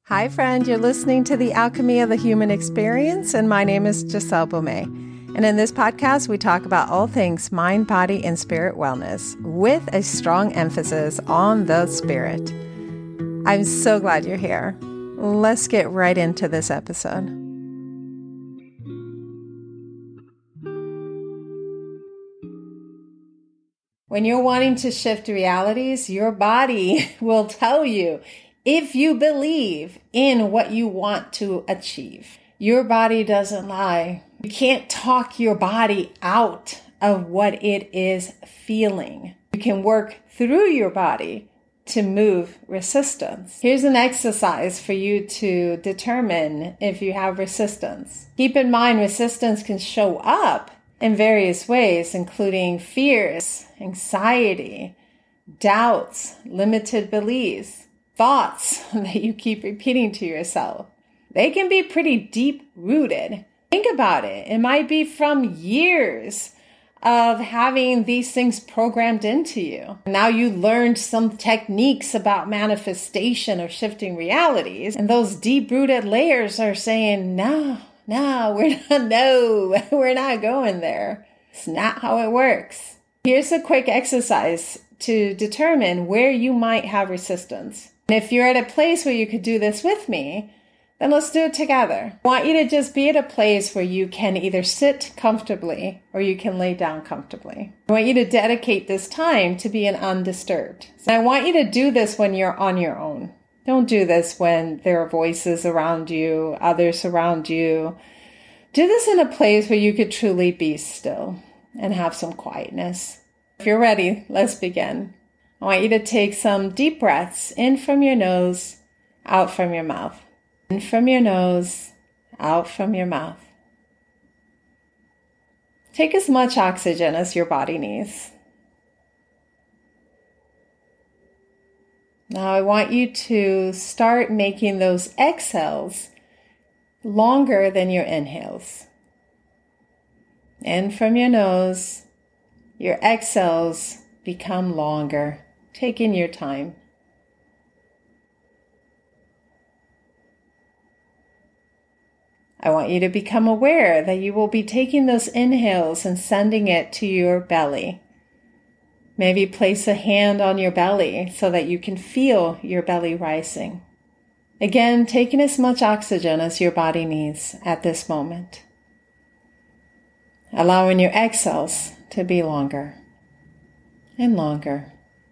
Hi, friend. You're listening to The Alchemy of the Human Experience, and my name is Giselle Bomay. And in this podcast, we talk about all things mind, body, and spirit wellness with a strong emphasis on the spirit. I'm so glad you're here. Let's get right into this episode. When you're wanting to shift realities, your body will tell you if you believe in what you want to achieve. Your body doesn't lie. You can't talk your body out of what it is feeling. You can work through your body to move resistance. Here's an exercise for you to determine if you have resistance. Keep in mind, resistance can show up in various ways, including fears, anxiety, doubts, limited beliefs, thoughts that you keep repeating to yourself. They can be pretty deep-rooted. Think about it. It might be from years of having these things programmed into you. Now you learned some techniques about manifestation or shifting realities, and those deep-rooted layers are saying, no, we're not going there. It's not how it works. Here's a quick exercise to determine where you might have resistance. And if you're at a place where you could do this with me, then let's do it together. I want you to just be at a place where you can either sit comfortably or you can lay down comfortably. I want you to dedicate this time to being undisturbed. So I want you to do this when you're on your own. Don't do this when there are voices around you, others around you. Do this in a place where you could truly be still and have some quietness. If you're ready, let's begin. I want you to take some deep breaths in from your nose, out from your mouth. In from your nose, out from your mouth. Take as much oxygen as your body needs. Now I want you to start making those exhales longer than your inhales. In from your nose, your exhales become longer. Taking your time. I want you to become aware that you will be taking those inhales and sending it to your belly. Maybe place a hand on your belly so that you can feel your belly rising. Again, taking as much oxygen as your body needs at this moment. Allowing your exhales to be longer and longer.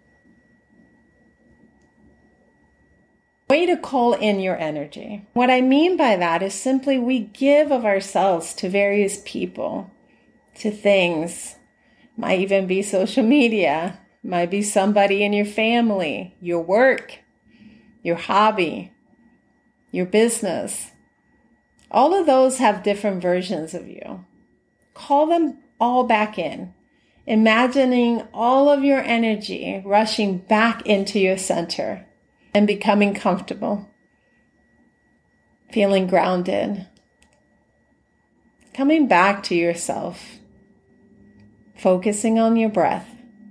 I want you to call in your energy. What I mean by that is simply we give of ourselves to various people, to things. Might even be social media, might be somebody in your family, your work, your hobby, your business. All of those have different versions of you. Call them all back in, imagining all of your energy rushing back into your center. And becoming comfortable, feeling grounded, coming back to yourself, focusing on your breath.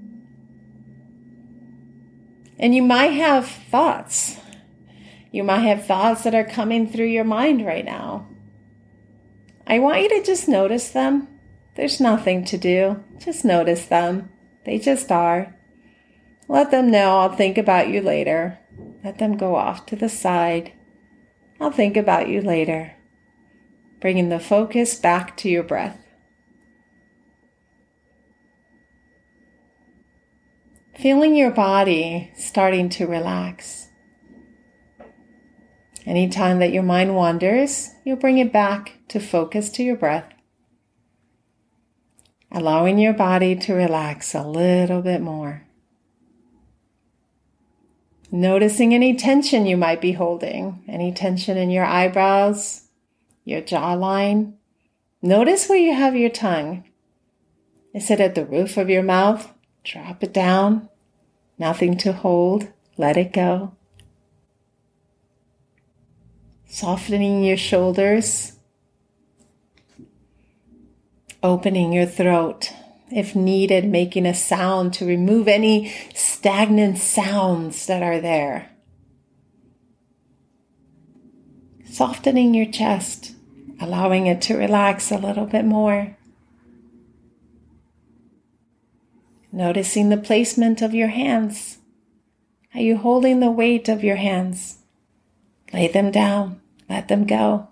And you might have thoughts. You might have thoughts that are coming through your mind right now. I want you to just notice them. There's nothing to do. Just notice them. They just are. Let them know I'll think about you later. Let them go off to the side. I'll think about you later. Bringing the focus back to your breath. Feeling your body starting to relax. Anytime that your mind wanders, you'll bring it back to focus to your breath. Allowing your body to relax a little bit more. Noticing any tension you might be holding, any tension in your eyebrows, your jawline. Notice where you have your tongue. Is it at the roof of your mouth? Drop it down. Nothing to hold. Let it go. Softening your shoulders. Opening your throat. If needed, making a sound to remove any stagnant sounds that are there. Softening your chest, allowing it to relax a little bit more. Noticing the placement of your hands. Are you holding the weight of your hands? Lay them down, let them go.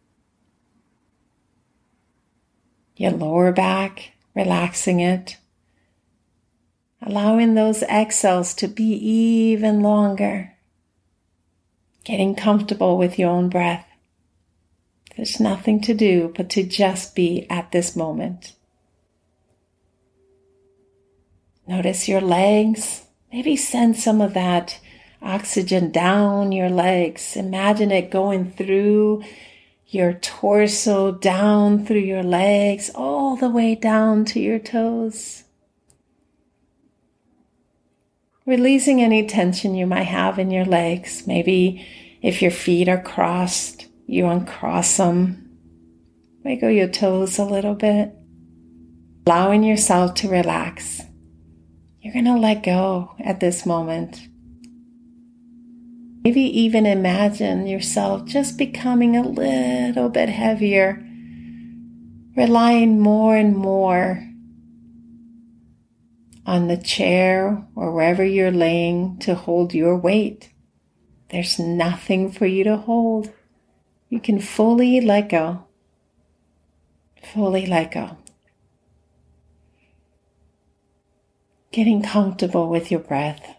Your lower back, relaxing it. Allowing those exhales to be even longer. Getting comfortable with your own breath. There's nothing to do but to just be at this moment. Notice your legs. Maybe send some of that oxygen down your legs. Imagine it going through your torso, down through your legs, all the way down to your toes. Releasing any tension you might have in your legs. Maybe if your feet are crossed, you uncross them. Wiggle your toes a little bit. Allowing yourself to relax. You're going to let go at this moment. Maybe even imagine yourself just becoming a little bit heavier, relying more and more on the chair or wherever you're laying to hold your weight. There's nothing for you to hold. You can fully let go. Fully let go. Getting comfortable with your breath.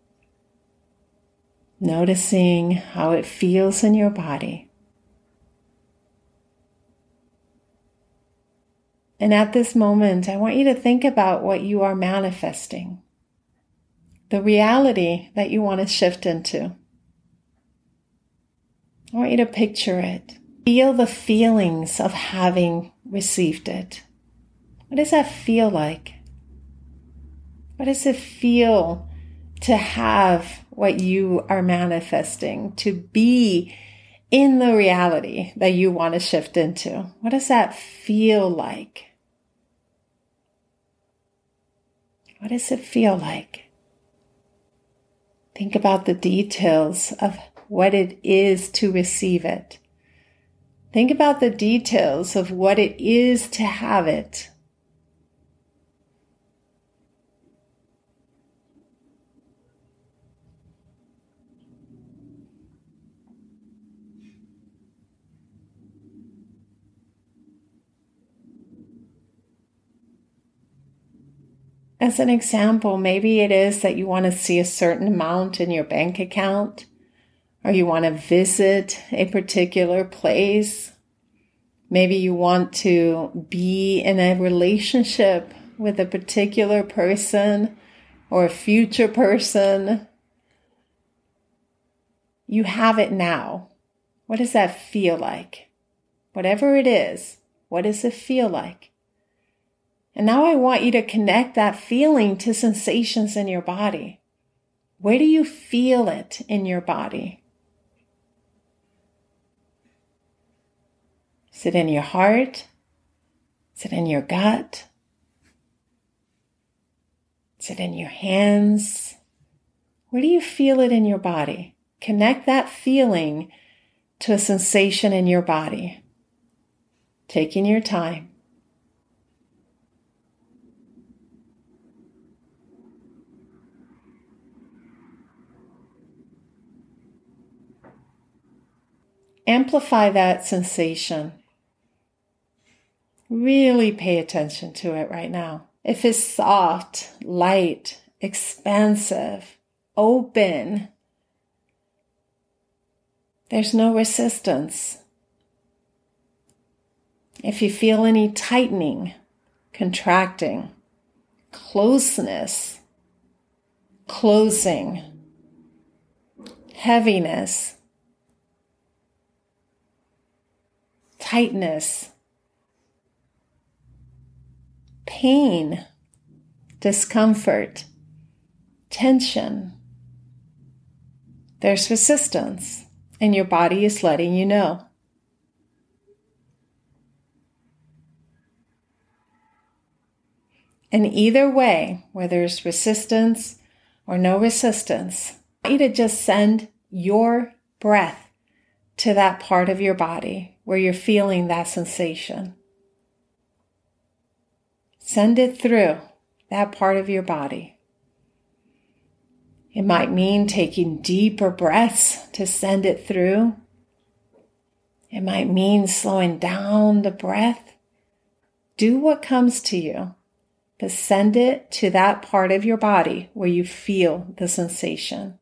Noticing how it feels in your body. And at this moment, I want you to think about what you are manifesting. The reality that you want to shift into. I want you to picture it. Feel the feelings of having received it. What does that feel like? What does it feel to have what you are manifesting, to be in the reality that you want to shift into? What does that feel like? What does it feel like? Think about the details of what it is to receive it. Think about the details of what it is to have it. As an example, maybe it is that you want to see a certain amount in your bank account, or you want to visit a particular place. Maybe you want to be in a relationship with a particular person or a future person. You have it now. What does that feel like? Whatever it is, what does it feel like? And now I want you to connect that feeling to sensations in your body. Where do you feel it in your body? Is it in your heart? Is it in your gut? Is it in your hands? Where do you feel it in your body? Connect that feeling to a sensation in your body. Taking your time. Amplify that sensation. Really pay attention to it right now. If it's soft, light, expansive, open, there's no resistance. If you feel any tightening, contracting, closeness, closing, heaviness, tightness, pain, discomfort, tension, there's resistance, and your body is letting you know. And either way, whether there's resistance or no resistance, I want you to just send your breath to that part of your body where you're feeling that sensation. Send it through that part of your body. It might mean taking deeper breaths to send it through. It might mean slowing down the breath. Do what comes to you, but send it to that part of your body where you feel the sensation.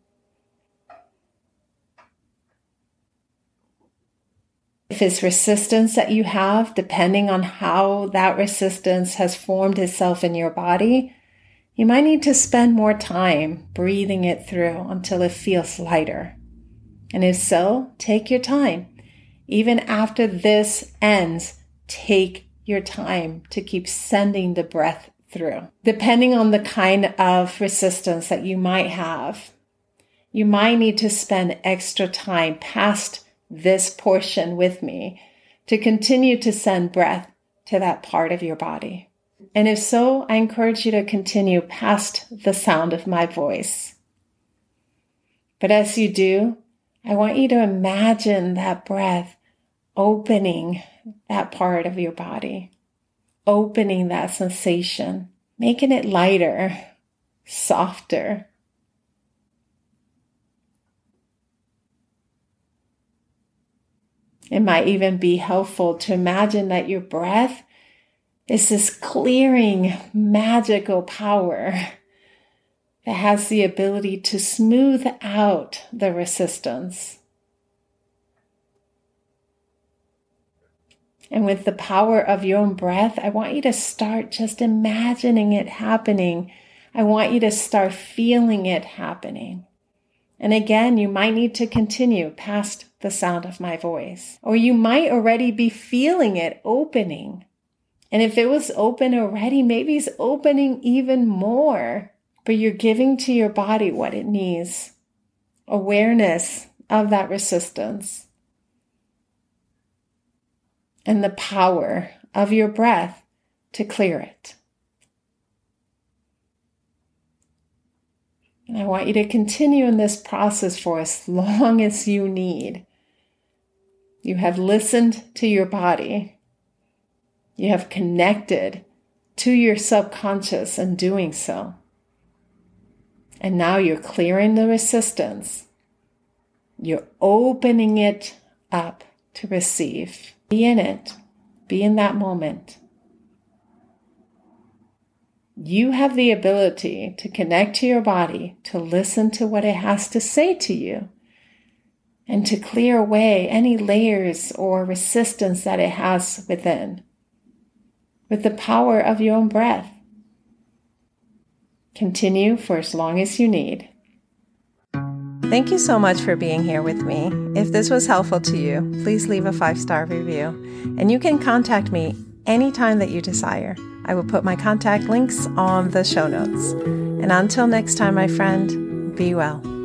If it's resistance that you have, depending on how that resistance has formed itself in your body, you might need to spend more time breathing it through until it feels lighter. And if so, take your time. Even after this ends, take your time to keep sending the breath through. Depending on the kind of resistance that you might have, you might need to spend extra time past this portion with me to continue to send breath to that part of your body. And if so, I encourage you to continue past the sound of my voice. But as you do, I want you to imagine that breath opening that part of your body, opening that sensation, making it lighter, softer. It might even be helpful to imagine that your breath is this clearing, magical power that has the ability to smooth out the resistance. And with the power of your own breath, I want you to start just imagining it happening. I want you to start feeling it happening. And again, you might need to continue past the sound of my voice. Or you might already be feeling it opening. And if it was open already, maybe it's opening even more. But you're giving to your body what it needs. Awareness of that resistance. And the power of your breath to clear it. And I want you to continue in this process for as long as you need. You have listened to your body. You have connected to your subconscious in doing so. And now you're clearing the resistance. You're opening it up to receive. Be in it. Be in that moment. You have the ability to connect to your body, to listen to what it has to say to you, and to clear away any layers or resistance that it has within, with the power of your own breath. Continue for as long as you need. Thank you so much for being here with me. If this was helpful to you, please leave a 5-star review. And you can contact me anytime that you desire. I will put my contact links on the show notes. And until next time, my friend, be well.